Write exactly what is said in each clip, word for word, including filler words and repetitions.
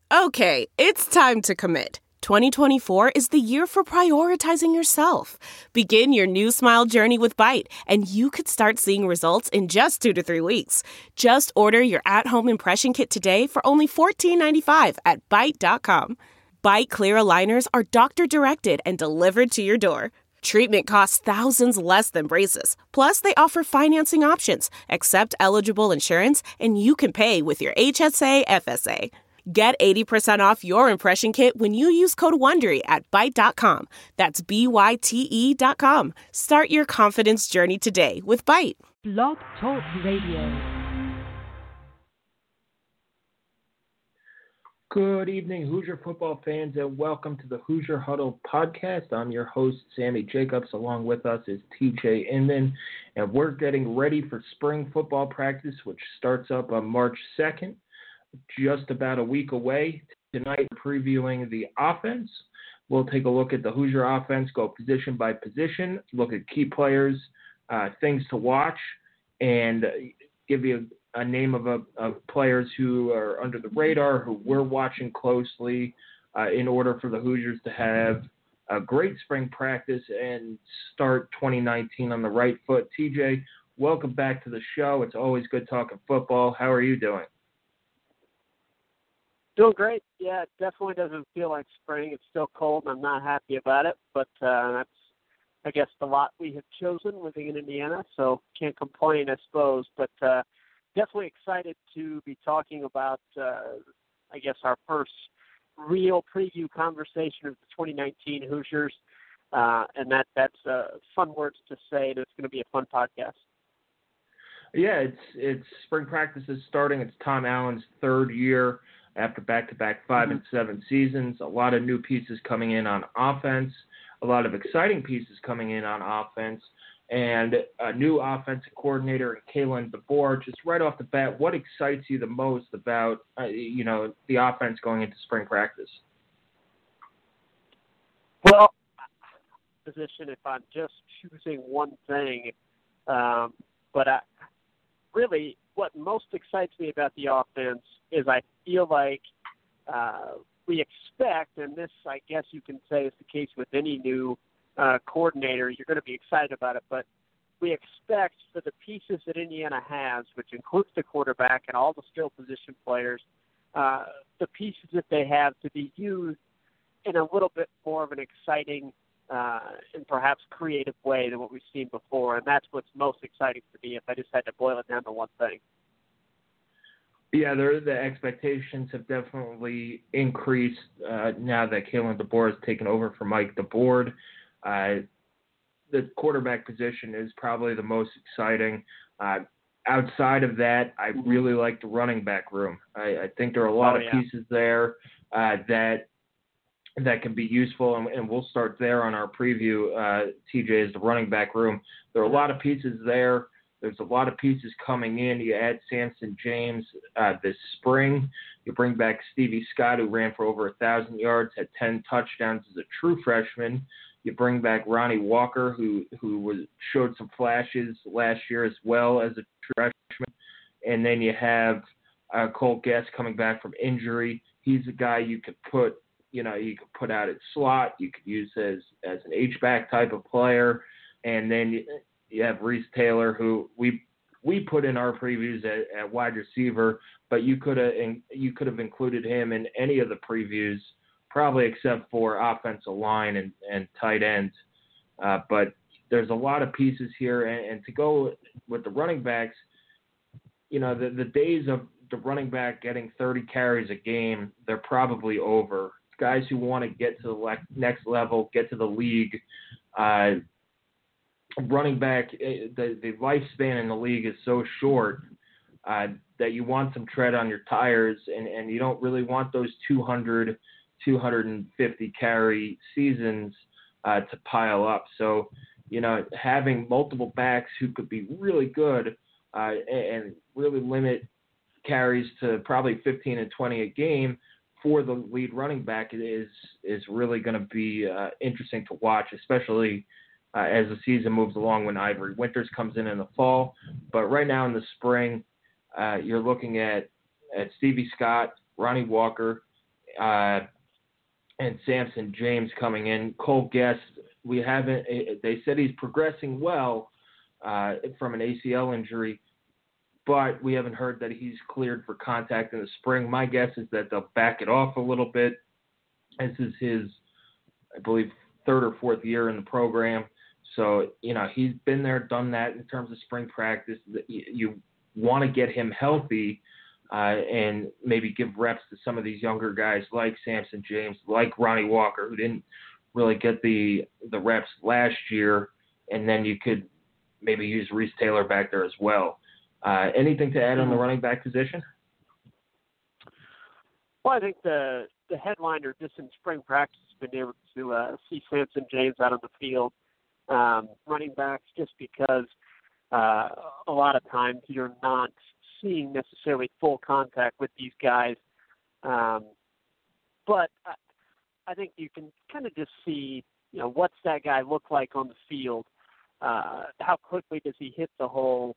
Okay, it's time to commit. twenty twenty-four is the year for prioritizing yourself. Begin your new smile journey with Byte, and you could start seeing results in just two to three weeks. Just order your at-home impression kit today for only fourteen ninety-five at byte dot com. Byte Clear aligners are doctor-directed and delivered to your door. Treatment costs thousands less than braces. Plus, they offer financing options, accept eligible insurance, and you can pay with your H S A F S A. Get eighty percent off your impression kit when you use code WONDERY at byte dot com. That's B Y T E dot com. Start your confidence journey today with Byte. Blog Talk Radio. Good evening, Hoosier football fans, and welcome to the Hoosier Huddle podcast. I'm your host, Sammy Jacobs. Along with us is T J Inman, and we're getting ready for spring football practice, which starts up on March second, just about a week away. Tonight, previewing the offense. We'll take a look at the Hoosier offense, go position by position, look at key players, uh, things to watch, and give you a a name of, a, of players who are under the radar, who we're watching closely uh, in order for the Hoosiers to have a great spring practice and start twenty nineteen on the right foot. T J, welcome back to the show. It's always good talking football. How are you doing? Doing great. Yeah, it definitely doesn't feel like spring. It's still cold, and I'm not happy about it, but uh, that's, I guess, the lot we have chosen living in Indiana, so can't complain, I suppose, but uh, definitely excited to be talking about, uh, I guess, our first real preview conversation of the twenty nineteen Hoosiers, uh, and that that's uh, fun words to say, and it's going to be a fun podcast. Yeah, it's it's spring practice is starting. It's Tom Allen's third year after back-to-back five mm-hmm. and seven seasons. A lot of new pieces coming in on offense, a lot of exciting pieces coming in on offense, and a new offensive coordinator, Kalen DeBoer. Just right off the bat, what excites you the most about, uh, you know, the offense going into spring practice? Well, position if I'm just choosing one thing, um, but I, really what most excites me about the offense is I feel like uh, we expect, and this I guess you can say is the case with any new Uh, coordinator, you're going to be excited about it, but we expect for the pieces that Indiana has, which includes the quarterback and all the skill position players, uh, the pieces that they have to be used in a little bit more of an exciting uh, and perhaps creative way than what we've seen before, and that's what's most exciting to me if I just had to boil it down to one thing. Yeah, the expectations have definitely increased uh, now that Kalen DeBoer has taken over for Mike DeBoer. Uh, the quarterback position is probably the most exciting. Uh, outside of that, I really like the running back room. I, I think there are a lot oh, of yeah. pieces there uh, that that can be useful, and, and we'll start there on our preview, uh, T J, is the running back room. There are a lot of pieces there. There's a lot of pieces coming in. You add Samson James uh, this spring. You bring back Stevie Scott, who ran for over one thousand yards, had ten touchdowns as a true freshman. You bring back Ronnie Walker, who who was showed some flashes last year as well as a freshman. And then you have uh, Cole Guest coming back from injury. He's a guy you could put, you know, you could put out at slot. You could use as as an H-back type of player. And then you, you have Reese Taylor, who we we put in our previews at, at wide receiver, but you could have you could have included him in any of the previews, probably except for offensive line and, and tight ends. Uh, but there's a lot of pieces here. And, and to go with the running backs, you know, the, the days of the running back getting thirty carries a game, they're probably over. Guys who want to get to the le- next level, get to the league, uh, running back, the, the lifespan in the league is so short uh, that you want some tread on your tires, and, and you don't really want those two hundred – two hundred fifty carry seasons uh, to pile up. So, you know, having multiple backs who could be really good uh, and really limit carries to probably fifteen and twenty a game for the lead running back is is really going to be uh, interesting to watch, especially uh, as the season moves along when Ivory Winters comes in in the fall. But right now in the spring, uh, you're looking at, at Stevie Scott, Ronnie Walker, uh, and Samson James coming in. Cole Guest, we haven't. They said he's progressing well uh, from an A C L injury, but we haven't heard that he's cleared for contact in the spring. My guess is that they'll back it off a little bit. This is his, I believe, third or fourth year in the program. So, you know, he's been there, done that in terms of spring practice. You want to get him healthy uh, and maybe give reps to some of these younger guys like Samson James, like Ronnie Walker, who didn't really get the the reps last year. And then you could maybe use Reese Taylor back there as well. Uh, anything to add on the running back position? Well, I think the the headliner just in spring practice has been able to uh, see Samson James out on the field. Um, running backs, just because uh, a lot of times you're not seeing necessarily full contact with these guys. Um, but I, I think you can kind of just see, you know, what's that guy look like on the field? Uh, how quickly does he hit the hole?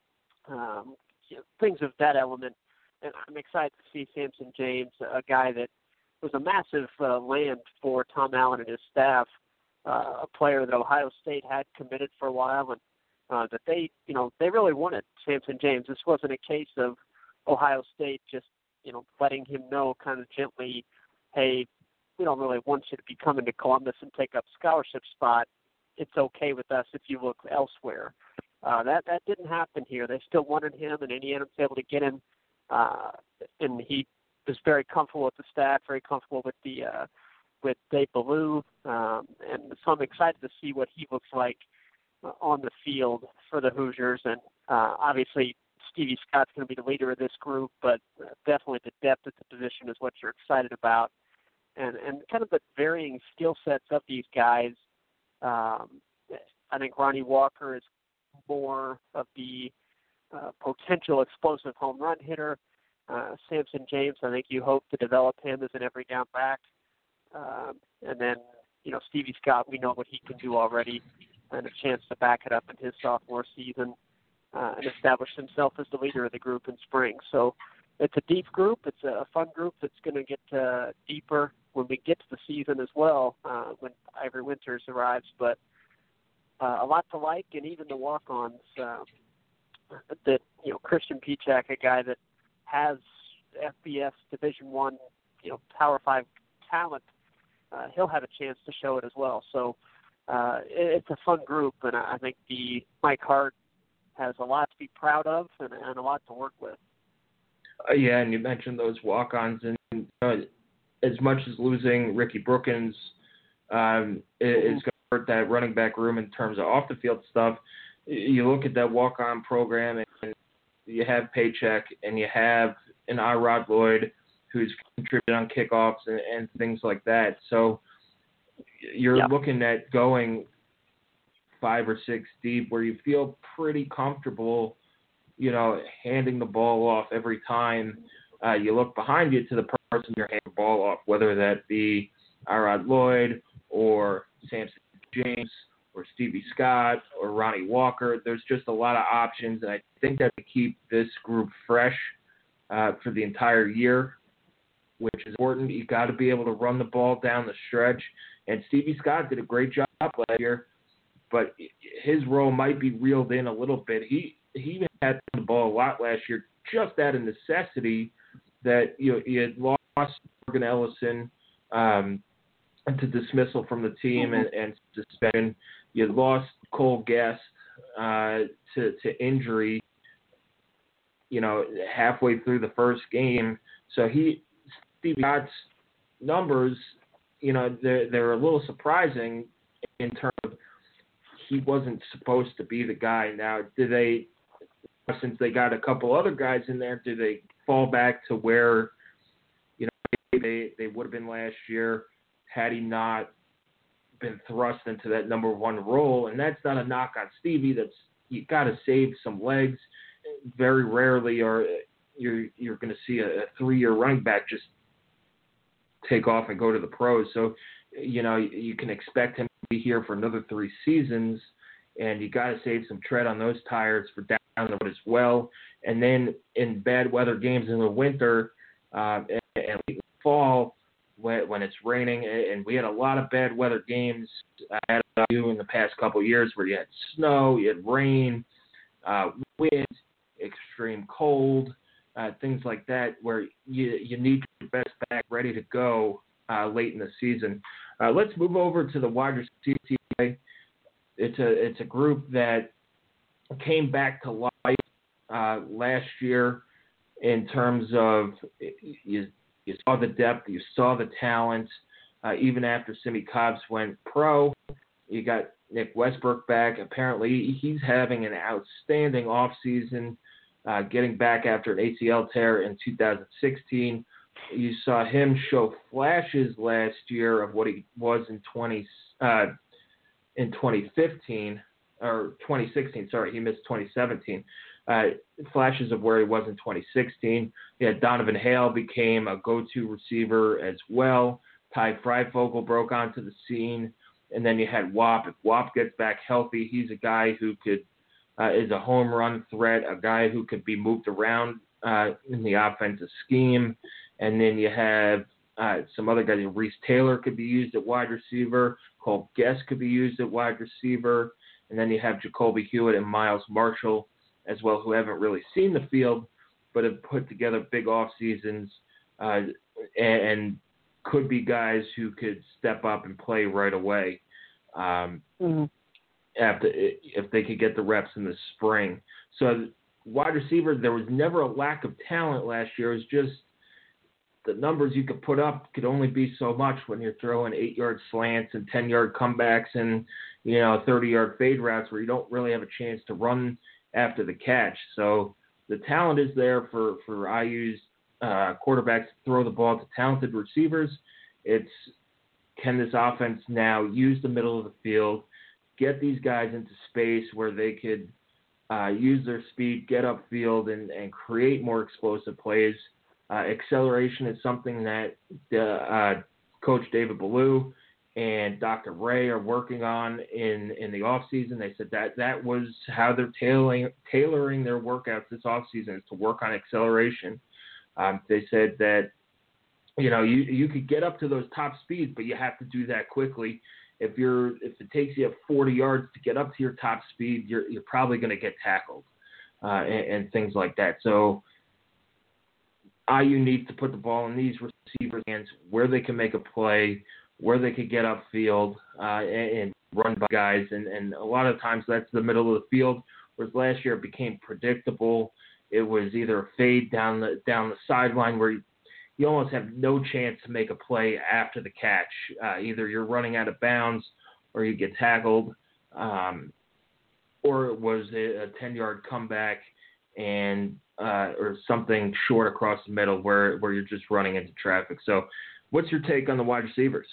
Um, you know, things of that element. And I'm excited to see Samson James, a guy that was a massive uh, land for Tom Allen and his staff, uh, a player that Ohio State had committed for a while, and uh, that they, you know, they really wanted Samson James. This wasn't a case of Ohio State just, you know, letting him know kind of gently, hey, we don't really want you to be coming to Columbus and take up scholarship spot. It's okay with us if you look elsewhere. Uh, that that didn't happen here. They still wanted him, and Indiana was able to get him. Uh, and he was very comfortable with the staff, very comfortable with the uh, with Dave Ballou, um, and so I'm excited to see what he looks like uh, on the field for the Hoosiers. And uh, obviously, Stevie Scott's going to be the leader of this group, but uh, definitely the depth at the position is what you're excited about, and and kind of the varying skill sets of these guys. Um, I think Ronnie Walker is more of the Uh, potential explosive home run hitter. Uh, Samson James, I think you hope to develop him as an every down back. Um, and then, you know, Stevie Scott, we know what he can do already, and a chance to back it up in his sophomore season uh, and establish himself as the leader of the group in spring. So it's a deep group. It's a fun group that's going to get uh, deeper when we get to the season as well, uh, when Ivory Winters arrives. But uh, a lot to like, and even the walk-ons, uh, that, you know, Christian Pichak, a guy that has F B S Division One, you know, Power Five talent, uh, he'll have a chance to show it as well. So uh, it, it's a fun group, and I think the Mike Hart has a lot to be proud of and, and a lot to work with. Uh, yeah, and you mentioned those walk-ons, and uh, as much as losing Ricky Brookins um, is going to hurt that running back room in terms of off-the-field stuff, you look at that walk-on program, and you have Paycheck, and you have an Irod Lloyd who's contributed on kickoffs and, and things like that. So you're yeah. looking at going five or six deep where you feel pretty comfortable, you know, handing the ball off every time uh, you look behind you to the person you're handing the ball off, whether that be Irod Lloyd or Samson James or Stevie Scott or Ronnie Walker. There's just a lot of options, and I think that to keep this group fresh uh, for the entire year, which is important. You got to be able to run the ball down the stretch, and Stevie Scott did a great job last year, but his role might be reeled in a little bit. He he even had the ball a lot last year, just out of necessity that you know, you had lost Morgan Ellison um, to dismissal from the team and, and suspension. You lost Cole Guest uh, to, to injury, you know, halfway through the first game. So he, Stevie Scott's numbers, you know, they're, they're a little surprising in terms of he wasn't supposed to be the guy. Now, do they, since they got a couple other guys in there, do they fall back to where, you know, they, they would have been last year had he not been thrust into that number one role? And that's not a knock on Stevie. That's, you got to save some legs. Very rarely are you're you're going to see a, a three-year running back just take off and go to the pros. So, you know, you, you can expect him to be here for another three seasons, and you got to save some tread on those tires for down the road as well. And then in bad weather games in the winter uh, and, and late fall, when, when it's raining, and we had a lot of bad weather games at I U in the past couple of years where you had snow, you had rain, uh, wind, extreme cold, uh, things like that, where you you need your best back ready to go uh, late in the season. Uh, let's move over to the wide receiver. It's a it's a group that came back to life uh, last year in terms of you you saw the depth, you saw the talent. Uh, even after Simmie Cobbs went pro, you got Nick Westbrook back. Apparently, he's having an outstanding offseason, uh, getting back after an A C L tear in two thousand sixteen. You saw him show flashes last year of what he was in twenty uh, in twenty fifteen or twenty sixteen. Sorry, he missed twenty seventeen. Uh, flashes of where he was in twenty sixteen. Yeah, Donovan Hale became a go-to receiver as well. Ty Freifogel broke onto the scene. And then you had Wap. If Wap gets back healthy, he's a guy who could uh, is a home run threat, a guy who could be moved around uh, in the offensive scheme. And then you have uh, some other guys. Reese Taylor could be used at wide receiver. Cole Guest could be used at wide receiver. And then you have Jacoby Hewitt and Miles Marshall as well, who haven't really seen the field, but have put together big off seasons uh, and, and could be guys who could step up and play right away um, mm-hmm. after if they could get the reps in the spring. So wide receiver, there was never a lack of talent last year. It was just the numbers you could put up could only be so much when you're throwing eight-yard slants and ten-yard comebacks and, you know, thirty-yard fade routes where you don't really have a chance to run after the catch. So the talent is there for, for I U's uh, quarterbacks to throw the ball to talented receivers. It's can this offense now use the middle of the field, get these guys into space where they could uh, use their speed, get upfield, and, and create more explosive plays. Uh, acceleration is something that uh, uh, Coach David Ballou and Doctor Ray are working on in, in the offseason. They said that that was how they're tailoring, tailoring their workouts this offseason is to work on acceleration. Um, they said that, you know, you you could get up to those top speeds, but you have to do that quickly. If you're if it takes you forty yards to get up to your top speed, you're you're probably going to get tackled uh, and, and things like that. So I U needs to put the ball in these receivers' hands where they can make a play, where they could get upfield uh, and, and run by guys. And, and a lot of times that's the middle of the field, whereas last year it became predictable. It was either a fade down the down the sideline where you, you almost have no chance to make a play after the catch. Uh, either you're running out of bounds or you get tackled, um, or it was a ten-yard comeback and uh, or something short across the middle where, where you're just running into traffic. So what's your take on the wide receivers?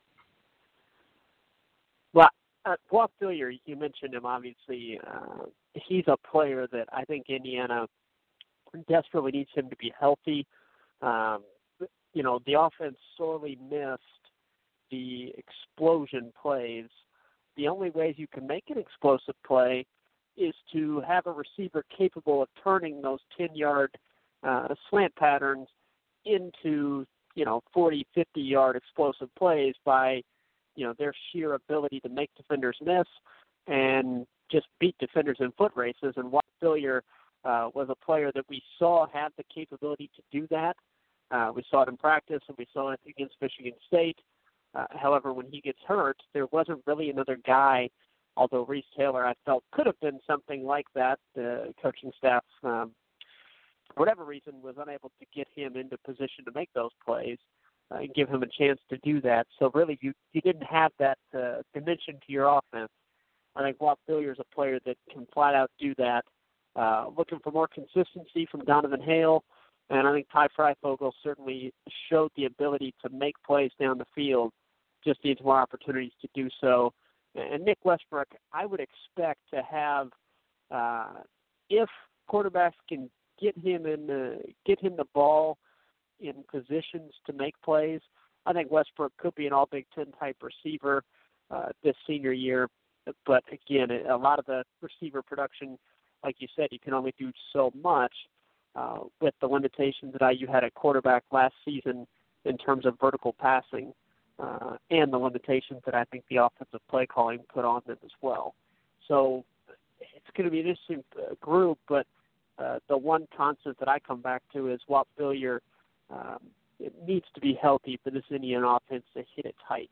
Well, uh, Walt Phillier, you mentioned him, obviously. Uh, he's a player that I think Indiana desperately needs him to be healthy. Um, you know, the offense sorely missed the explosion plays. The only ways you can make an explosive play is to have a receiver capable of turning those ten-yard uh, slant patterns into, you know, forty, fifty-yard explosive plays by, you know, their sheer ability to make defenders miss and just beat defenders in foot races. And Walt Phillier uh, was a player that we saw had the capability to do that. Uh, we saw it in practice, and we saw it against Michigan State. Uh, however, when he gets hurt, there wasn't really another guy, although Reese Taylor, I felt, could have been something like that. The coaching staff, um, for whatever reason, was unable to get him into position to make those plays uh, and give him a chance to do that. So really, you, you didn't have that uh, dimension to your offense. I think Walt Phillier is a player that can flat out do that. Uh, looking for more consistency from Donovan Hale, and I think Ty Freifogel certainly showed the ability to make plays down the field, just needs more opportunities to do so. And Nick Westbrook, I would expect to have, uh, if quarterbacks can get him in the, get him the ball in positions to make plays, I think Westbrook could be an All Big Ten type receiver uh, this senior year. But again, a lot of the receiver production, like you said, you can only do so much uh, with the limitations that I U had at quarterback last season in terms of vertical passing uh, and the limitations that I think the offensive play calling put on them as well. So it's going to be an interesting uh, group, but uh, the one constant that I come back to is Whop Philyor. Um, it needs to be healthy for this Indian offense to hit its heights.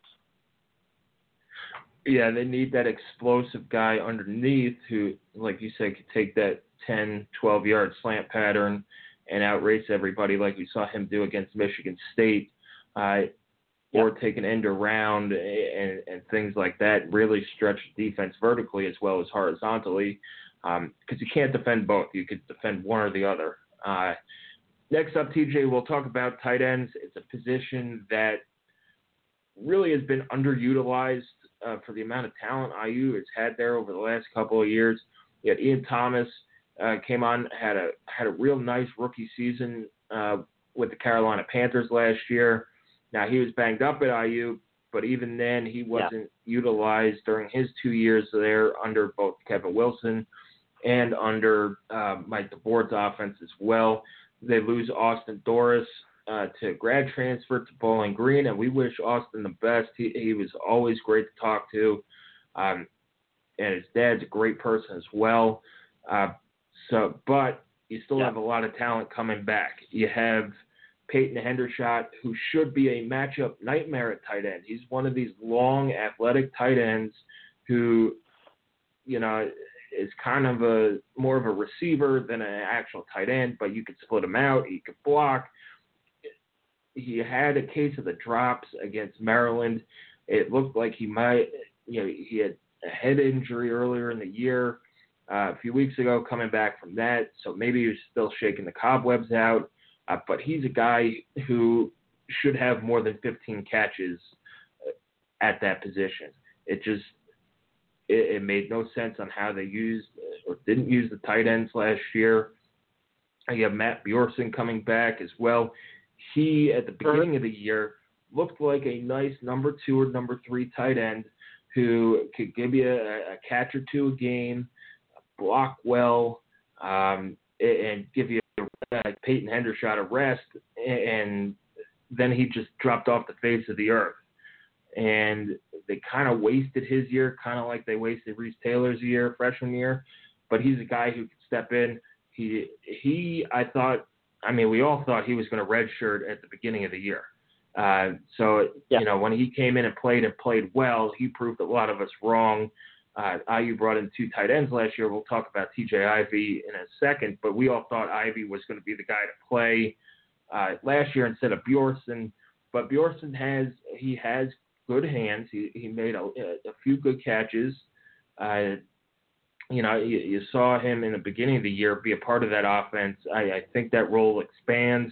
Yeah, they need that explosive guy underneath who, like you said, could take that ten, twelve-yard slant pattern and outrace everybody like we saw him do against Michigan State, uh, or yep. take an end around and, and things like that, really stretch the defense vertically as well as horizontally, because um, you can't defend both. You could defend one or the other. Uh, next up, T J, we'll talk about tight ends. It's a position that really has been underutilized uh, for the amount of talent I U has had there over the last couple of years. You had Ian Thomas uh, came on, had a had a real nice rookie season uh, with the Carolina Panthers last year. Now, he was banged up at I U, but even then he wasn't yeah. utilized during his two years there under both Kevin Wilson and under uh, Mike DeBord's offense as well. They lose Austin Doris uh, to grad transfer to Bowling Green, and we wish Austin the best. He, he was always great to talk to, um, and his dad's a great person as well. Uh, so, but you still yeah. have a lot of talent coming back. You have Peyton Hendershot, who should be a matchup nightmare at tight end. He's one of these long, athletic tight ends who, you know, is kind of a more of a receiver than an actual tight end, but you could split him out. He could block. He had a case of the drops against Maryland. It looked like he might, you know, he had a head injury earlier in the year, uh, a few weeks ago, coming back from that. So maybe he was still shaking the cobwebs out. Uh, but he's a guy who should have more than fifteen catches at that position. It just it, it made no sense on how they used or didn't use the tight ends last year. You have Matt Bjorson coming back as well. He, at the beginning of the year, looked like a nice number two or number three tight end who could give you a, a catch or two a game, block well, um, and give you Uh, Peyton Hendershot a rest, and then he just dropped off the face of the earth. And they kind of wasted his year, kind of like they wasted Reese Taylor's year, freshman year. But he's a guy who could step in. He, he, I thought, I mean, we all thought he was going to redshirt at the beginning of the year. Uh, so, yeah. you know, when he came in and played and played well, he proved a lot of us wrong. Uh, I U brought in two tight ends last year. We'll talk about T J Ivey in a second, but we all thought Ivey was going to be the guy to play uh, last year instead of Bjorson. But Bjorson has he has good hands. He he made a, a few good catches. Uh, you know, you, you saw him in the beginning of the year be a part of that offense. I, I think that role expands.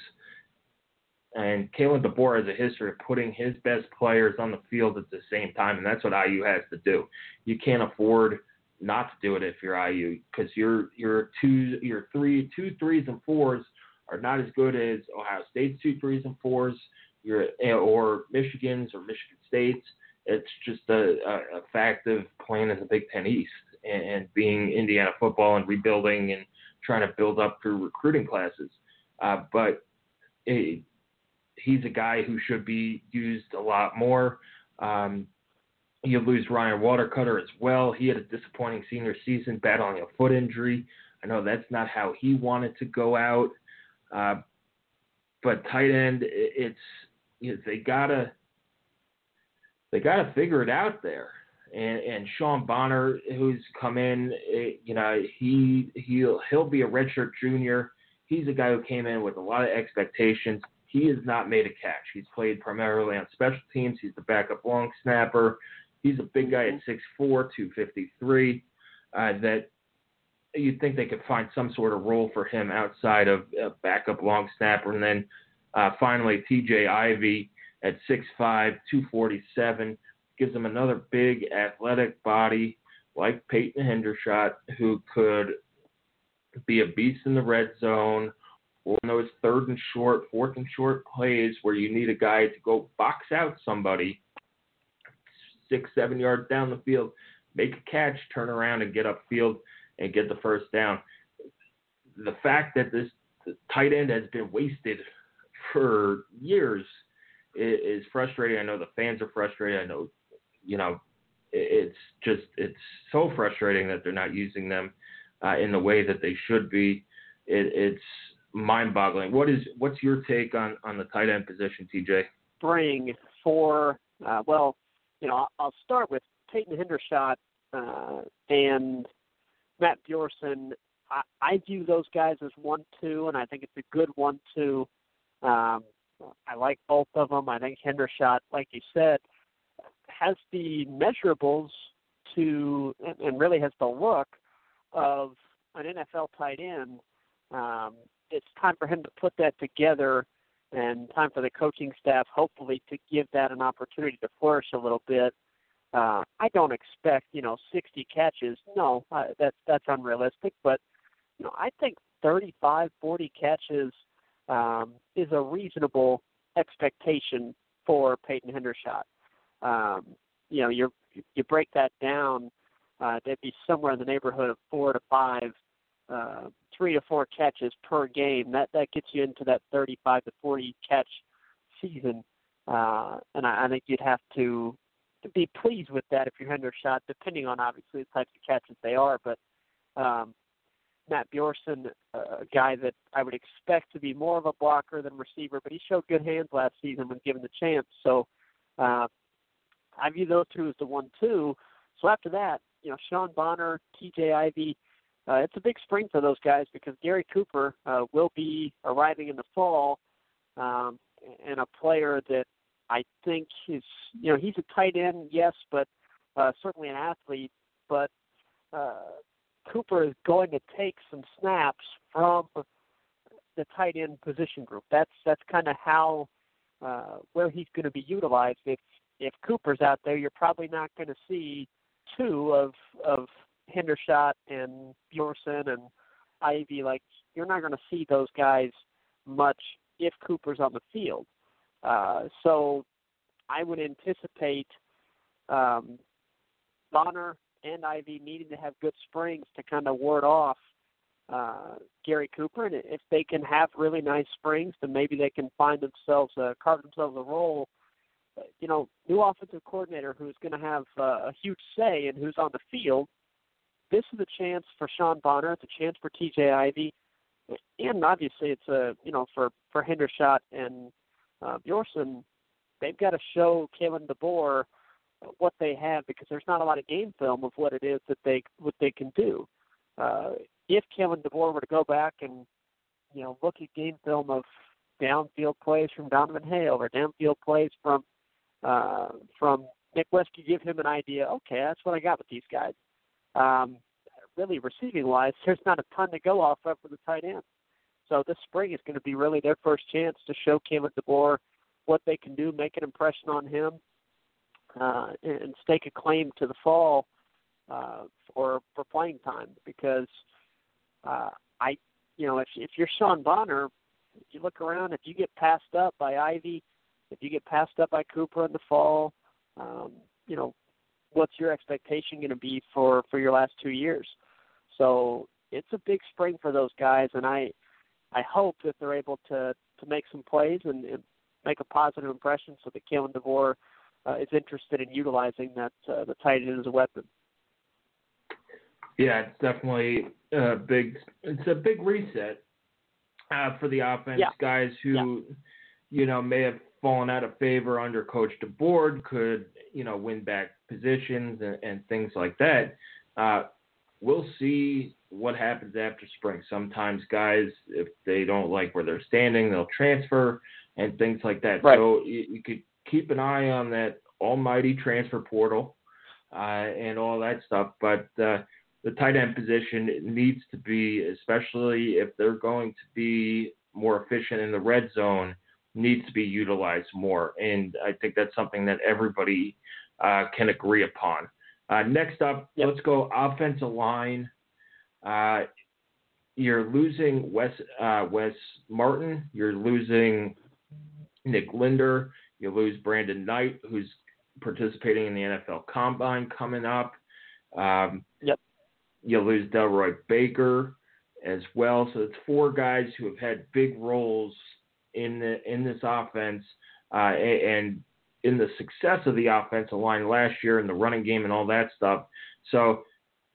And Kalen DeBoer has a history of putting his best players on the field at the same time, and that's what I U has to do. You can't afford not to do it if you're I U, because your your two your three two threes and fours are not as good as Ohio State's two threes and fours, your or Michigan's or Michigan State's. It's just a, a, a fact of playing in the Big Ten East and, and being Indiana football and rebuilding and trying to build up through recruiting classes. Uh, but it, he's a guy who should be used a lot more. Um, you lose Ryan Watercutter as well. He had a disappointing senior season battling a foot injury. I know that's not how he wanted to go out. Uh, but tight end, it's you know, they gotta they gotta figure it out there. And, and Sean Bonner, who's come in, you know, he he'll he'll be a redshirt junior. He's a guy who came in with a lot of expectations. He has not made a catch. He's played primarily on special teams. He's the backup long snapper. He's a big guy at six four, two fifty-three, uh, that you'd think they could find some sort of role for him outside of a backup long snapper. And then uh, finally, T J Ivey at six five, two forty-seven, gives him another big athletic body like Peyton Hendershot, who could be a beast in the red zone, or in those third and short, fourth and short plays where you need a guy to go box out somebody six, seven yards down the field, make a catch, turn around and get upfield and get the first down. The fact that this tight end has been wasted for years is, is frustrating. I know the fans are frustrated. I know, you know, it's just it's so frustrating that they're not using them uh, in the way that they should be. It, it's mind-boggling. What is what's your take on, on the tight end position, T J? Spring for uh, well, you know, I'll start with Peyton Hendershot uh, and Matt Bjorson. I, I view those guys as one two, and I think it's a good one two. Um, I like both of them. I think Hendershot, like you said, has the measurables to, and, and really has the look of an N F L tight end. Um, it's time for him to put that together, and time for the coaching staff, hopefully, to give that an opportunity to flourish a little bit. Uh, I don't expect, you know, sixty catches. No, uh, that's that's unrealistic. But you know, I think thirty-five, forty catches um, is a reasonable expectation for Peyton Hendershot. Um, you know, you you break that down, uh, that'd be somewhere in the neighborhood of four to five, uh, three to four catches per game. That that gets you into that thirty-five to forty catch season, uh, and I, I think you'd have to, to be pleased with that if you're Hendershot, depending on obviously the types of catches they are. But um, Matt Bjorson, a guy that I would expect to be more of a blocker than receiver, but he showed good hands last season when given the chance. So uh, I view those two as the one two. So after that, you know, Sean Bonner, T J Ivey, uh, it's a big spring for those guys because Gary Cooper uh, will be arriving in the fall, um, and a player that I think is, you know, he's a tight end, yes, but uh, certainly an athlete, but uh, Cooper is going to take some snaps from the tight end position group. That's that's kind of how uh, where he's going to be utilized. If if Cooper's out there, you're probably not going to see two of of Hendershot and Bjorson and Ivy. Like, you're not going to see those guys much if Cooper's on the field. Uh, so I would anticipate um, Bonner and Ivy needing to have good springs to kind of ward off uh, Gary Cooper. And if they can have really nice springs, then maybe they can find themselves, uh, carve themselves a role. You know, new offensive coordinator who's going to have uh, a huge say in who's on the field. This is a chance for Sean Bonner. It's a chance for T J Ivey. And obviously it's a, you know, for, for Hendershot and uh, Bjorson, they've got to show Kalen DeBoer what they have, because there's not a lot of game film of what it is that they what they can do. Uh, if Kalen DeBoer were to go back and, you know, look at game film of downfield plays from Donovan Hale or downfield plays from uh, from Nick Westby, give him an idea. Okay, that's what I got with these guys. Um, really, receiving wise, there's not a ton to go off of for the tight end. So this spring is going to be really their first chance to show Kalen DeBoer what they can do, make an impression on him, uh, and stake a claim to the fall uh, for for playing time. Because uh, I, you know, if if you're Sean Bonner, if you look around, if you get passed up by Ivy, if you get passed up by Cooper in the fall, um, you know, what's your expectation going to be for, for your last two years? So it's a big spring for those guys, and I I hope that they're able to, to make some plays and, and make a positive impression so that Kalen DeBoer uh, is interested in utilizing that uh, the tight end as a weapon. Yeah, it's definitely a big. It's a big reset uh, for the offense. Yeah. Guys who, yeah. you know, may have fallen out of favor under Coach DeBoer could, you know, win back positions and, and things like that. Uh, we'll see what happens after spring. Sometimes guys, if they don't like where they're standing, they'll transfer and things like that. Right. So you, you could keep an eye on that almighty transfer portal uh, and all that stuff. But uh, the tight end position needs to be, especially if they're going to be more efficient in the red zone, needs to be utilized more. And I think that's something that everybody uh, can agree upon. Uh, next up, yep. let's go offensive line. Uh, you're losing Wes, uh, Wes Martin. You're losing Nick Linder. You lose Brandon Knight, who's participating in the N F L Combine coming up. Um, yep. You lose Delroy Baker as well. So it's four guys who have had big roles in the in this offense uh, and in the success of the offensive line last year and the running game and all that stuff. So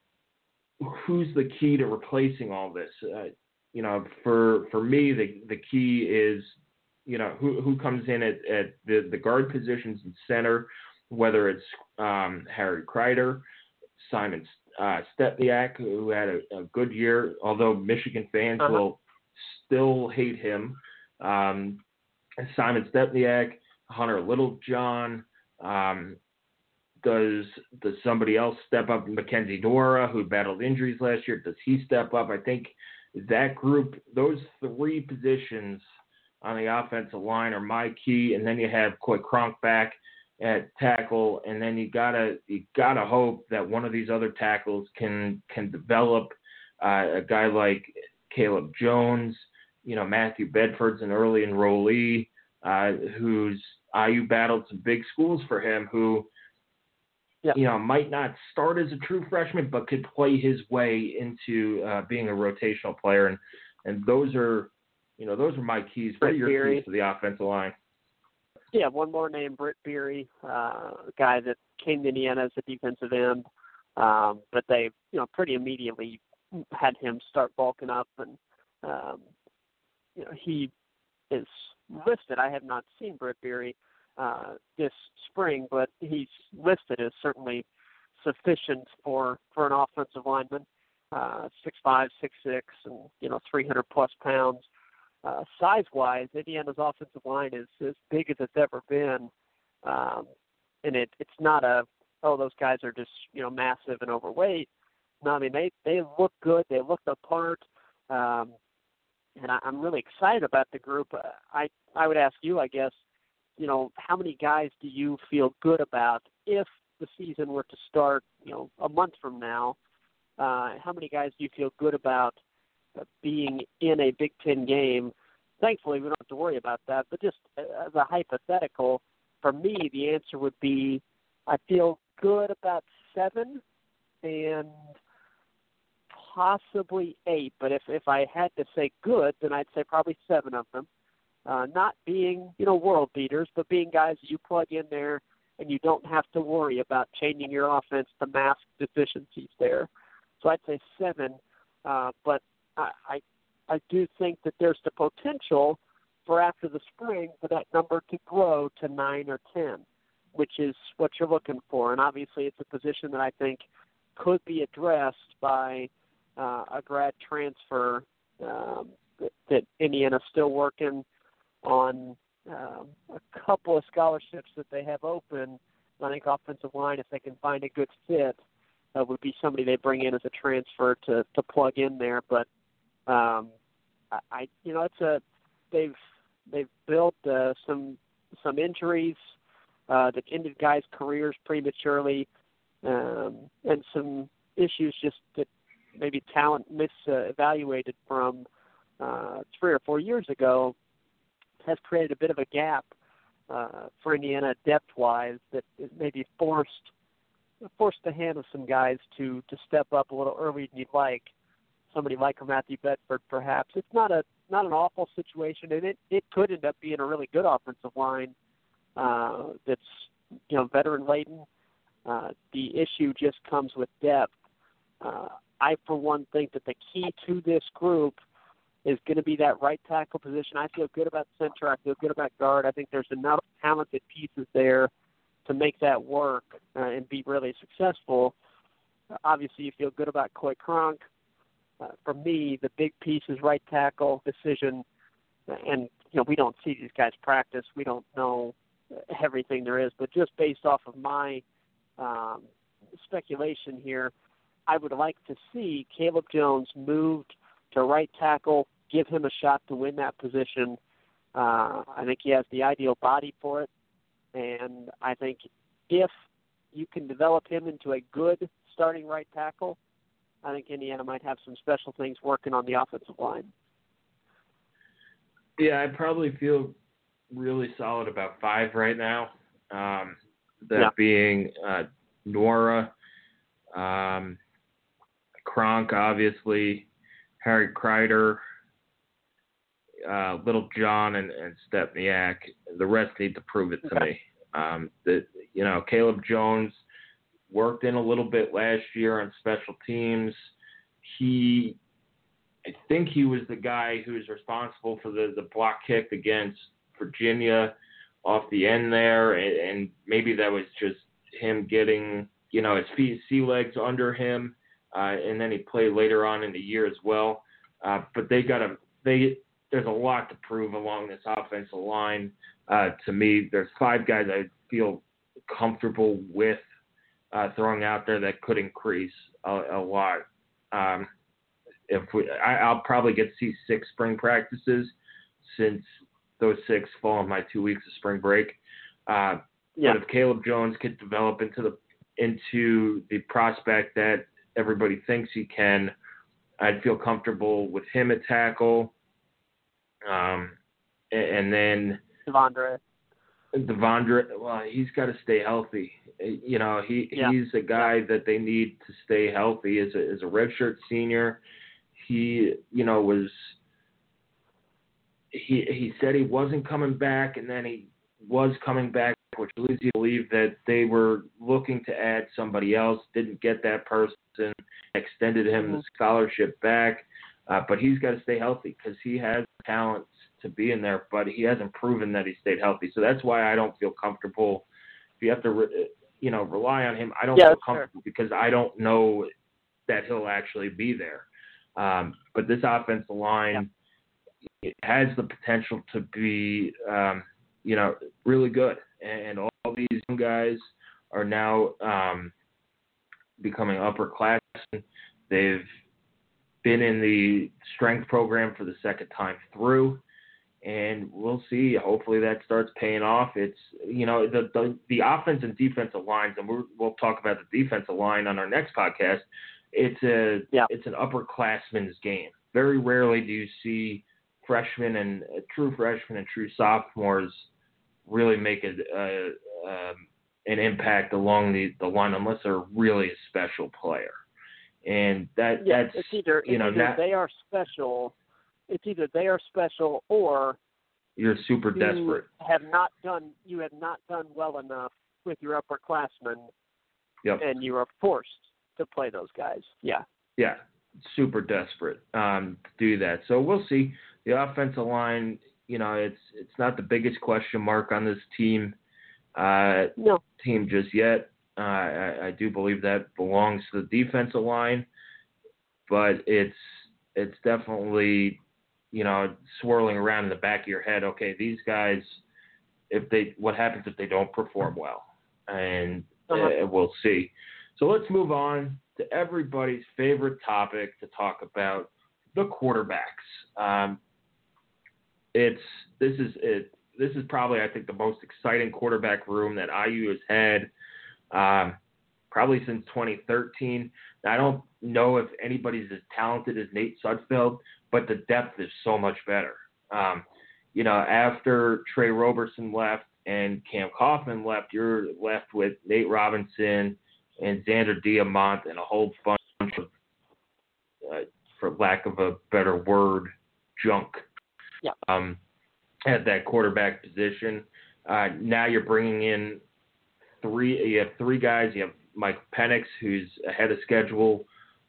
who's the key to replacing all this? Uh, you know, for for me, the the key is, you know, who who comes in at, at the, the guard positions and center, whether it's um, Harry Kreider, Simon uh, Stepniak, who had a, a good year, although Michigan fans uh-huh. will still hate him. Um, Simon Stepniak, Hunter Littlejohn, um, does does somebody else step up? Mackenzie Dora, who battled injuries last year, does he step up? I think that group, those three positions on the offensive line are my key, and then you have Coy Cronk back at tackle, and then you gotta you gotta hope that one of these other tackles can can develop. Uh, a guy like Caleb Jones, you know, Matthew Bedford's an early enrollee, uh, who's I U battled some big schools for him, who, yeah. you know, might not start as a true freshman, but could play his way into uh, being a rotational player. And, and those are, you know, those are my keys. What are your Beery. keys to the offensive line? Yeah, one more name, Britt Beery, uh, a guy that came to Indiana as a defensive end, um, but they, you know, pretty immediately had him start bulking up, and um, you know, he is listed. I have not seen Britt Beery uh, this spring, but he's listed as certainly sufficient for, for an offensive lineman. Uh, six five, six six, and you know, three hundred plus pounds. Uh, size-wise, Indiana's offensive line is as big as it's ever been, um, and it, it's not a, oh, those guys are just, you know, massive and overweight. No, I mean, they, they look good. They look the part, um, and I, I'm really excited about the group. Uh, I, I would ask you, I guess, you know, how many guys do you feel good about if the season were to start, you know, a month from now? Uh, how many guys do you feel good about being in a Big Ten game? Thankfully, we don't have to worry about that, but just as a hypothetical, for me, the answer would be I feel good about seven and possibly eight, but if, if I had to say good, then I'd say probably seven of them. Uh, not being, you know, world beaters, but being guys you plug in there and you don't have to worry about changing your offense to mask deficiencies there. So I'd say seven, uh, but I, I I do think that there's the potential for after the spring for that number to grow to nine or ten, which is what you're looking for. And obviously it's a position that I think could be addressed by uh, a grad transfer um, that, that Indiana's still working on um, a couple of scholarships that they have open. I think offensive line, if they can find a good fit, uh, would be somebody they bring in as a transfer to, to plug in there. But Um, I, you know, it's a they've they've built uh, some some injuries uh, that ended guys' careers prematurely, um, and some issues just that maybe talent misevaluated from uh, three or four years ago has created a bit of a gap uh, for Indiana depth-wise that maybe forced forced the hand of some guys to to step up a little earlier than you'd like. Somebody like Matthew Bedford, perhaps. It's not a not an awful situation, and it, it could end up being a really good offensive line uh, that's, you know, veteran laden. Uh, the issue just comes with depth. Uh, I, for one, think that the key to this group is going to be that right tackle position. I feel good about center. I feel good about guard. I think there's enough talented pieces there to make that work uh, and be really successful. Uh, obviously, you feel good about Coy Cronk. Uh, for me, the big piece is right tackle decision, and you know we don't see these guys practice. We don't know everything there is, but just based off of my um, speculation here, I would like to see Caleb Jones moved to right tackle, give him a shot to win that position. Uh, I think he has the ideal body for it, and I think if you can develop him into a good starting right tackle, I think Indiana might have some special things working on the offensive line. Yeah, I probably feel really solid about five right now. Um, that yeah. being uh, Nora, um, Cronk, obviously, Harry Kreider, uh, Little John and, and Stepniak. The rest need to prove it to Okay. me. Um, that you know, Caleb Jones worked in a little bit last year on special teams. He, I think he was the guy who was responsible for the, the block kick against Virginia off the end there, and, and maybe that was just him getting, you know, his feet, sea legs under him, uh, and then he played later on in the year as well. Uh, but they got a they. There's a lot to prove along this offensive line. Uh, to me, there's five guys I feel comfortable with uh, throwing out there that could increase a, a lot. Um, if we, I, I'll probably get to see six spring practices since those six fall in my two weeks of spring break. Uh, Yeah. But if Caleb Jones could develop into the into the prospect that everybody thinks he can, I'd feel comfortable with him at tackle. Um, and, and then Devondre. Devondre, well, he's got to stay healthy. You know, he Yeah. he's a guy that they need to stay healthy. As a as a redshirt senior, he you know was he he said he wasn't coming back, and then he was coming back, which leads you to believe that they were looking to add somebody else. Didn't get that person, extended him the scholarship back. Uh, but he's got to stay healthy because he has talent to be in there, but he hasn't proven that he stayed healthy. So that's why I don't feel comfortable. If you have to, re- you know, rely on him, I don't Yeah, feel comfortable sure. because I don't know that he'll actually be there. Um, but this offensive line it has the potential to be, um, you know, really good. And all these young guys are now um, becoming upperclassmen. They've been in the strength program for the second time through, and we'll see. Hopefully that starts paying off. It's, you know, the the, the offense and defensive lines, and we're, we'll talk about the defensive line on our next podcast. It's a Yeah. it's an upperclassman's game. Very rarely do you see freshmen and uh, true freshmen and true sophomores really make a, a um, an impact along the, the line unless they're really a special player. And that Yeah, that's it's either, you it's know either not, they are special, it's either they are special or you're super you desperate. have not done you have not done well enough with your upperclassmen, Yep. and you are forced to play those guys. Yeah. Yeah, super desperate um, to do that. So we'll see. The offensive line, you know, it's it's not the biggest question mark on this team uh, No. team just yet. Uh, I, I do believe that belongs to the defensive line, but it's it's definitely, you know, swirling around in the back of your head. Okay, these guys, if they, what happens if they don't perform well? And Uh-huh. uh, we'll see. So let's move on to everybody's favorite topic to talk about, the quarterbacks. Um, it's this is it. This is probably, I think, the most exciting quarterback room that I U has had um, probably since twenty thirteen. Now, I don't know if anybody's as talented as Nate Sudfeld, but the depth is so much better. Um, you know, after Trey Roberson left and Cam Kaufman left, you're left with Nate Robinson and Xander Diamont and a whole bunch of, uh, for lack of a better word, junk. Yeah. Um, at that quarterback position. Uh, now you're bringing in three. You have three guys. You have Mike Penix, who's ahead of schedule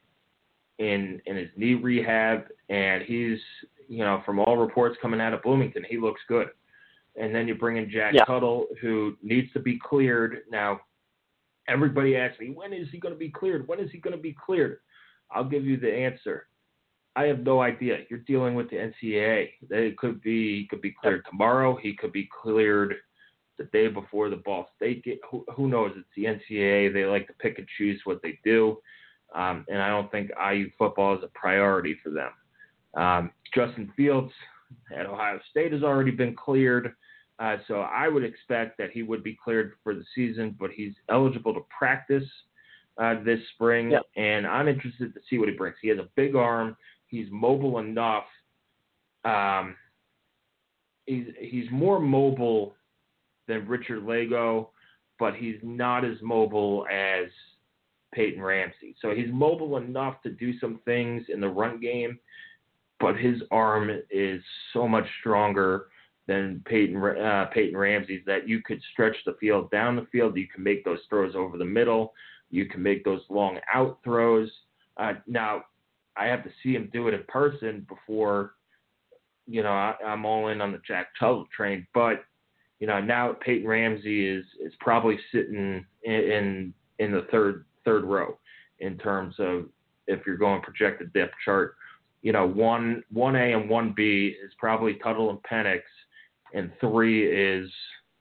in in his knee rehab, and he's, you know, from all reports coming out of Bloomington, he looks good. And then you bring in Jack Yeah. Tuttle, who needs to be cleared. Now, everybody asks me, when is he going to be cleared? When is he going to be cleared? I'll give you the answer. I have no idea. You're dealing with the N C double A. It could be he could be cleared tomorrow. He could be cleared the day before the Ball State game. Who, who knows? It's the N C double A. They like to pick and choose what they do, um, and I don't think I U football is a priority for them. Um, Justin Fields at Ohio State has already been cleared, uh, so I would expect that he would be cleared for the season, but he's eligible to practice uh, this spring, Yep. and I'm interested to see what he brings. He has a big arm. He's mobile enough. Um, he's he's more mobile than Richard Lago, but he's not as mobile as Peyton Ramsey. So he's mobile enough to do some things in the run game, but his arm is so much stronger than Peyton uh, Peyton Ramsey's that you could stretch the field down the field. You can make those throws over the middle. You can make those long out throws. Uh, now, I have to see him do it in person before, you know, I, I'm all in on the Jack Tuttle train. But, you know, now Peyton Ramsey is is probably sitting in in, in the third third row in terms of if you're going projected depth chart. You know, one one A and one B is probably Tuttle and Penix, and three is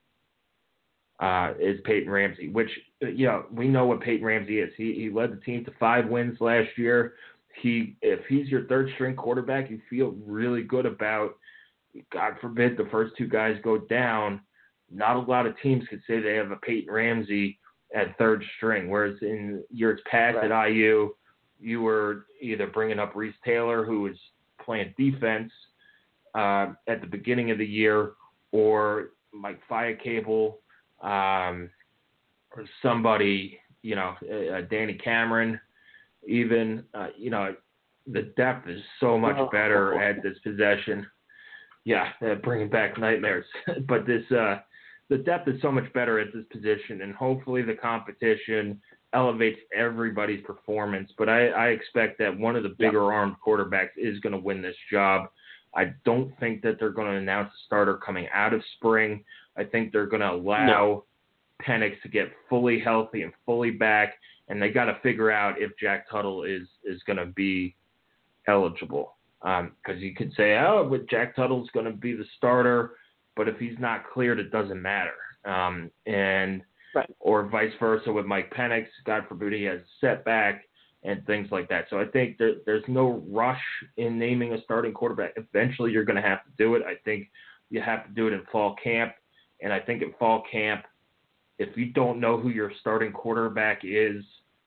uh, is Peyton Ramsey, which, you know, we know what Peyton Ramsey is. He he led the team to five wins last year. He if he's your third string quarterback, you feel really good about. God forbid the first two guys go down. Not a lot of teams could say they have a Peyton Ramsey at third string, whereas in years past right. at I U, you were either bringing up Reese Taylor, who was playing defense uh, at the beginning of the year, or Mike Fiacable, um, or somebody, you know, uh, Danny Cameron, even. Uh, you know, the depth is so much better at this possession. Yeah, uh, bringing back nightmares. But this, uh, the depth is so much better at this position, and hopefully the competition elevates everybody's performance. But I, I expect that one of the bigger yep. armed quarterbacks is going to win this job. I don't think that they're going to announce a starter coming out of spring. I think they're going to allow no. Penix to get fully healthy and fully back, and they got to figure out if Jack Tuttle is, is going to be eligible. Because um, you could say, oh, but Jack Tuttle's going to be the starter, but if he's not cleared, it doesn't matter. Um, and right. Or vice versa with Mike Penix. God forbid he has a setback and things like that. So I think there, there's no rush in naming a starting quarterback. Eventually you're going to have to do it. I think you have to do it in fall camp. And I think in fall camp, if you don't know who your starting quarterback is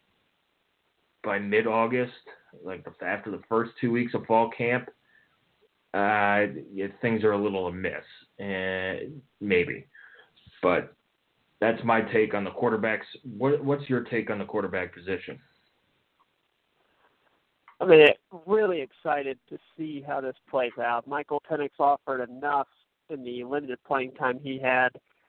by mid-August, like the, after the first two weeks of fall camp, uh, yeah, things are a little amiss, and maybe. But that's my take on the quarterbacks. What, what's your take on the quarterback position? I mean, really excited to see how this plays out. Michael Penix offered enough in the limited playing time he had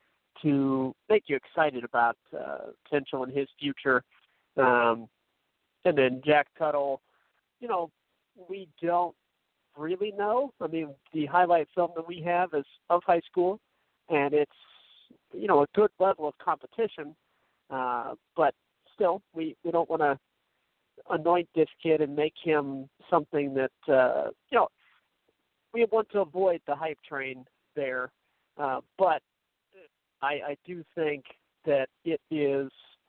to make you excited about uh, potential in his future. Um, and then Jack Tuttle, you know, we don't really know. I mean, the highlight film that we have is of high school, and it's, you know, a good level of competition. Uh, but still, we, we don't want to anoint this kid and make him something that, uh, you know, we want to avoid the hype train there. Uh, but I, I do think that it is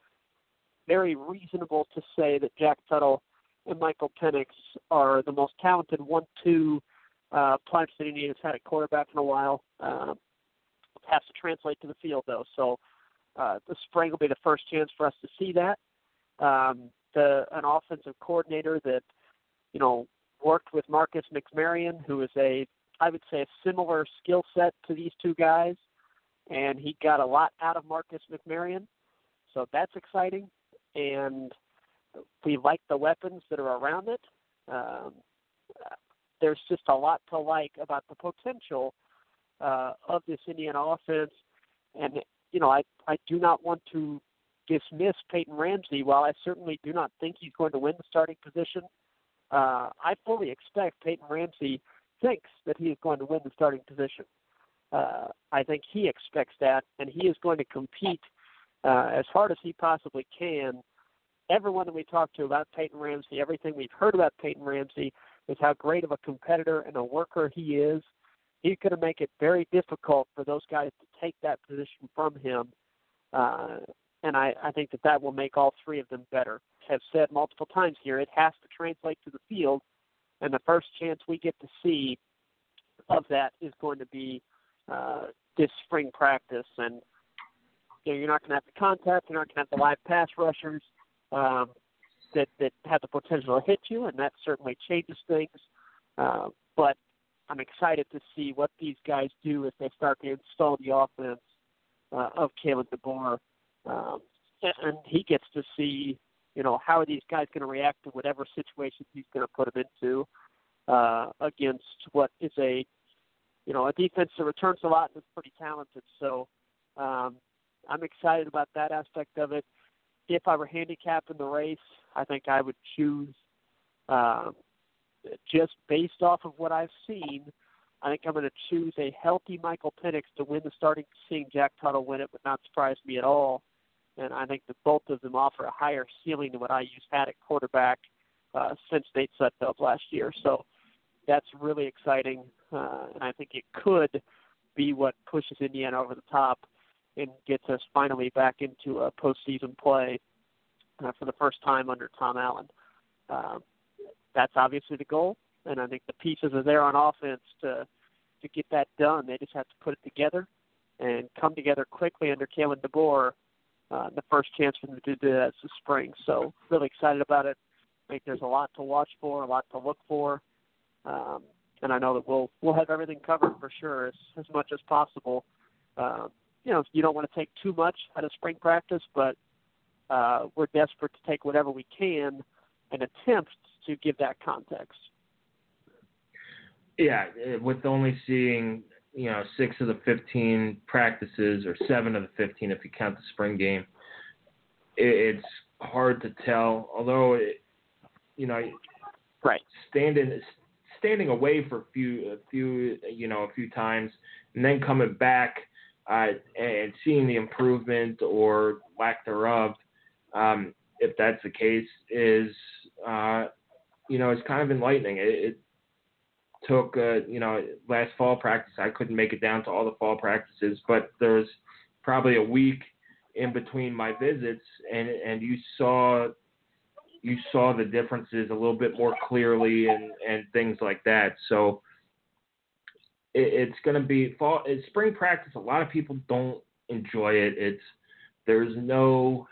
very reasonable to say that Jack Tuttle and Michael Penix are the most talented one two uh, Plymouth City Indians had at quarterback in a while. Uh, has to translate to the field, though. So uh, the spring will be the first chance for us to see that. Um, the an offensive coordinator that, you know, worked with Marcus McMaryion, who is a, I would say, a similar skill set to these two guys, and he got a lot out of Marcus McMaryion. So that's exciting, and we like the weapons that are around it. Um, there's just a lot to like about the potential uh, of this Indiana offense. And, you know, I, I do not want to dismiss Peyton Ramsey. While I certainly do not think he's going to win the starting position, uh, I fully expect Peyton Ramsey thinks that he is going to win the starting position. Uh, I think he expects that, and he is going to compete uh, as hard as he possibly can. Everyone that we talk to about Peyton Ramsey, everything we've heard about Peyton Ramsey is how great of a competitor and a worker he is. He's going to make it very difficult for those guys to take that position from him. Uh, and I, I think that that will make all three of them better. I've said multiple times here, it has to translate to the field, and the first chance we get to see of that is going to be uh, this spring practice. And you know, you're not going to have the contact, you're not going to have the live pass rushers um, that, that have the potential to hit you, and that certainly changes things. Uh, but I'm excited to see what these guys do as they start to install the offense uh, of Kalen DeBoer. Um, and he gets to see, you know, how are these guys going to react to whatever situations he's going to put them into. uh, against what is a, you know, a defense that returns a lot and is pretty talented. So um, I'm excited about that aspect of it. If I were handicapping the race, I think I would choose, uh, just based off of what I've seen, I think I'm going to choose a healthy Michael Penix to win the starting. Seeing Jack Tuttle win it would not surprise me at all. And I think that both of them offer a higher ceiling than what I used had at quarterback uh, since Nate Sudfeld last year. So that's really exciting, uh, and I think it could be what pushes Indiana over the top and gets us finally back into a postseason play uh, for the first time under Tom Allen. Uh, that's obviously the goal, and I think the pieces are there on offense to to get that done. They just have to put it together and come together quickly under Kalen DeBoer. Uh, the first chance for them to do that is the spring. So really excited about it. I think there's a lot to watch for, a lot to look for. Um, and I know that we'll we'll have everything covered for sure as, as much as possible. Uh, you know, you don't want to take too much out of spring practice, but uh, we're desperate to take whatever we can and attempt to give that context. Yeah, with only seeing, you know, six of the fifteen practices or seven of the fifteen if you count the spring game, it's hard to tell. Although, it, you know, right, standing standing away for a few, a few, you know, a few times, and then coming back uh, and seeing the improvement or lack thereof, um, if that's the case, is uh, you know, it's kind of enlightening. It, it took, uh, you know, last fall practice, I couldn't make it down to all the fall practices, but there was probably a week in between my visits, and and you saw you saw the differences a little bit more clearly and, and things like that. So it, it's going to be fall, it's spring practice. A lot of people don't enjoy it. It's there's no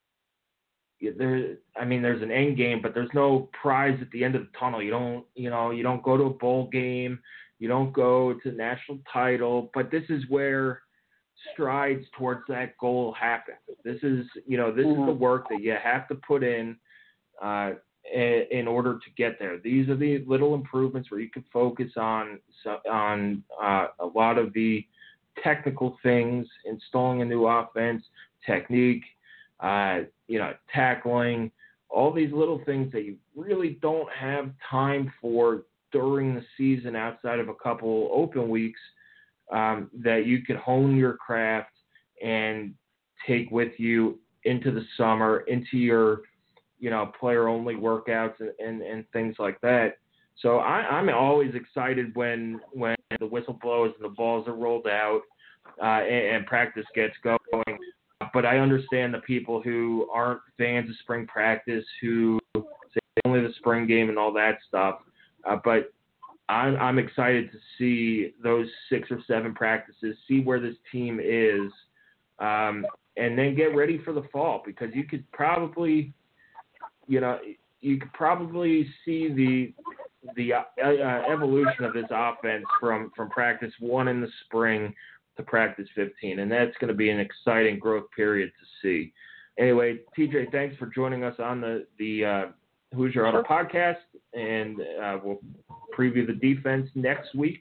there. I mean, there's an end game, but there's no prize at the end of the tunnel. You don't, you know, you don't go to a bowl game. You don't go to the national title. But this is where strides towards that goal happen. This is, you know, this mm-hmm. is the work that you have to put in uh, in order to get there. These are the little improvements where you can focus on on uh, a lot of the technical things, installing a new offense, technique, uh, you know, tackling, all these little things that you really don't have time for during the season outside of a couple open weeks, um, that you could hone your craft and take with you into the summer, into your, you know, player-only workouts and, and, and things like that. So I, I'm always excited when when the whistle blows and the balls are rolled out uh, and, and practice gets going. But I understand the people who aren't fans of spring practice, who say only the spring game and all that stuff. Uh, but I'm, I'm excited to see those six or seven practices, see where this team is, um, and then get ready for the fall, because you could probably, you know, you could probably see the the uh, uh, evolution of this offense from, from practice one in the spring to practice fifteen, and that's going to be an exciting growth period to see. Anyway, T J, thanks for joining us on the the uh, Hoosier Auto podcast, and uh, we'll preview the defense next week,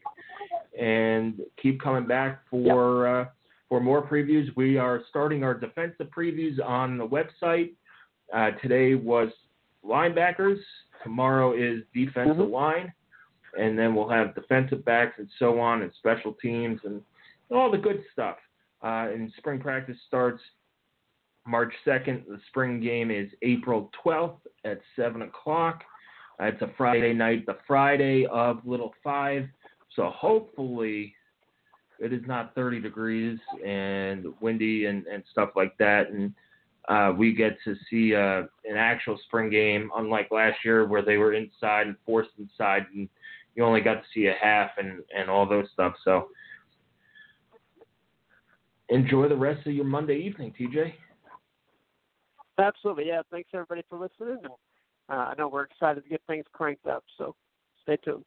and keep coming back for yep. uh, for more previews. We are starting our defensive previews on the website. Uh, today was linebackers. Tomorrow is defensive mm-hmm. line, and then we'll have defensive backs and so on, and special teams and all the good stuff. Uh, and spring practice starts March second. The spring game is April twelfth at seven o'clock. Uh, it's a Friday night, the Friday of Little Five. So hopefully it is not thirty degrees and windy and, and stuff like that. And uh, we get to see uh, an actual spring game, unlike last year where they were inside and forced inside, and you only got to see a half and, and all those stuff. So enjoy the rest of your Monday evening, T J. Absolutely, yeah. Thanks, everybody, for listening. And, uh, I know we're excited to get things cranked up, so stay tuned.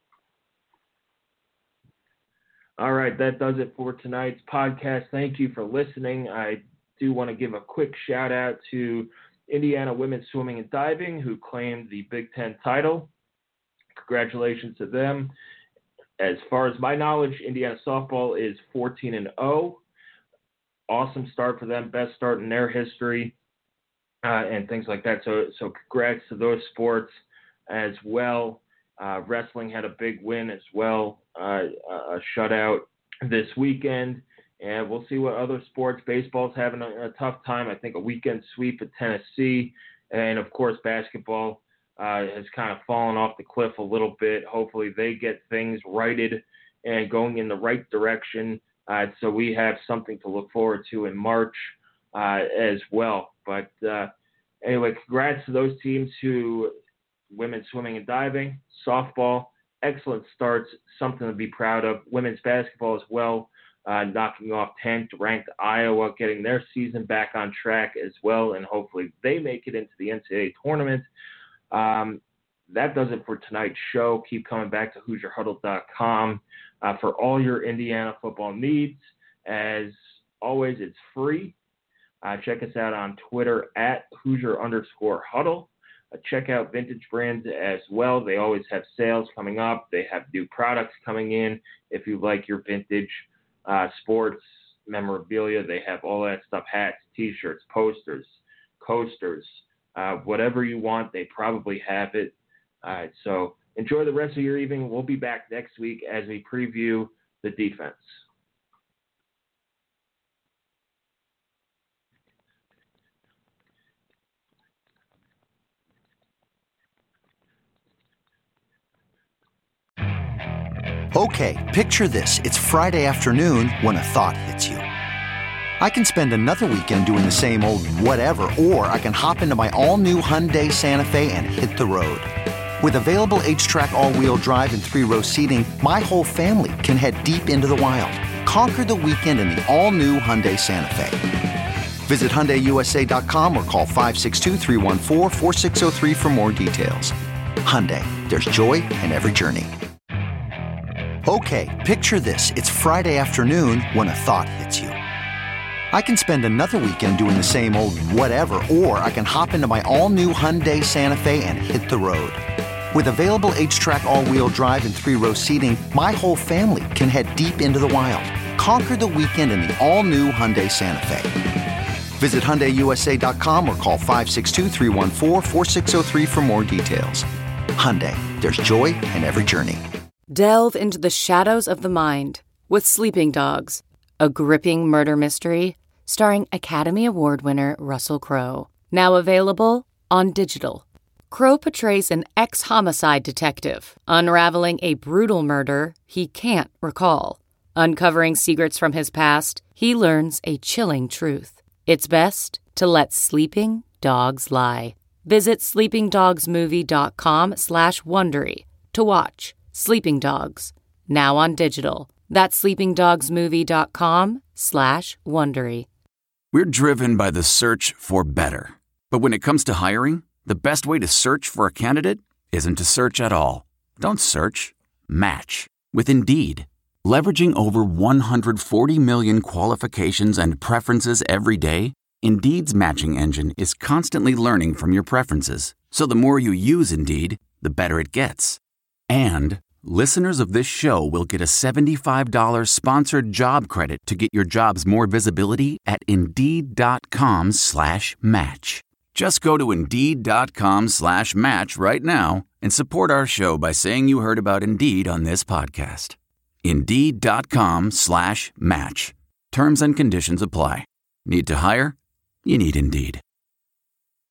All right, that does it for tonight's podcast. Thank you for listening. I do want to give a quick shout-out to Indiana Women's Swimming and Diving, who claimed the Big Ten title. congratulations to them. As far as my knowledge, Indiana softball is fourteen and oh. Awesome start for them, best start in their history, uh, and things like that. So, so congrats to those sports as well. Uh, wrestling had a big win as well, uh, a shutout this weekend, and we'll see what other sports. Baseball's having a, a tough time. I think a weekend sweep at Tennessee, and of course basketball uh, has kind of fallen off the cliff a little bit. Hopefully they get things righted and going in the right direction. Uh, so we have something to look forward to in March uh, as well. But uh, anyway, congrats to those teams who, women's swimming and diving, softball, excellent starts, something to be proud of. Women's basketball as well, uh, knocking off tenth ranked Iowa, getting their season back on track as well, and hopefully they make it into the N C double A tournament. Um, that does it for tonight's show. Keep coming back to Hoosier Huddle dot com uh, for all your Indiana football needs. As always, it's free. Uh, check us out on Twitter at Hoosier underscore Huddle. Uh, check out Vintage Brands as well. They always have sales coming up. They have new products coming in. If you like your vintage uh, sports memorabilia, they have all that stuff, hats, T-shirts, posters, coasters, uh, whatever you want, they probably have it. Uh, so enjoy the rest of your evening. We'll be back next week as we preview the defense. Okay, picture this. It's Friday afternoon when a thought hits you. I can spend another weekend doing the same old whatever, or I can hop into my all-new Hyundai Santa Fe and hit the road. With available H-Track all-wheel drive and three-row seating, my whole family can head deep into the wild. Conquer the weekend in the all-new Hyundai Santa Fe. Visit Hyundai U S A dot com or call five six two, three one four, four six zero three for more details. Hyundai, there's joy in every journey. Okay, picture this. It's Friday afternoon when a thought hits you. I can spend another weekend doing the same old whatever, or I can hop into my all-new Hyundai Santa Fe and hit the road. With available H-Track all-wheel drive and three-row seating, my whole family can head deep into the wild. Conquer the weekend in the all-new Hyundai Santa Fe. Visit Hyundai U S A dot com or call five six two, three one four, four six zero three for more details. Hyundai, there's joy in every journey. Delve into the shadows of the mind with Sleeping Dogs, a gripping murder mystery starring Academy Award winner Russell Crowe. Now available on digital. Crowe portrays an ex-homicide detective unraveling a brutal murder he can't recall. Uncovering secrets from his past, he learns a chilling truth. It's best to let sleeping dogs lie. Visit sleeping dogs movie dot com slash Wondery to watch Sleeping Dogs, now on digital. That's sleeping dogs movie dot com slash Wondery. We're driven by the search for better. But when it comes to hiring, the best way to search for a candidate isn't to search at all. Don't search, match with Indeed. Leveraging over one hundred forty million qualifications and preferences every day, Indeed's matching engine is constantly learning from your preferences. So the more you use Indeed, the better it gets. And listeners of this show will get a seventy-five dollars sponsored job credit to get your jobs more visibility at Indeed.com slash match. Just go to Indeed.com slash match right now and support our show by saying you heard about Indeed on this podcast. Indeed.com slash match. Terms and conditions apply. Need to hire? You need Indeed.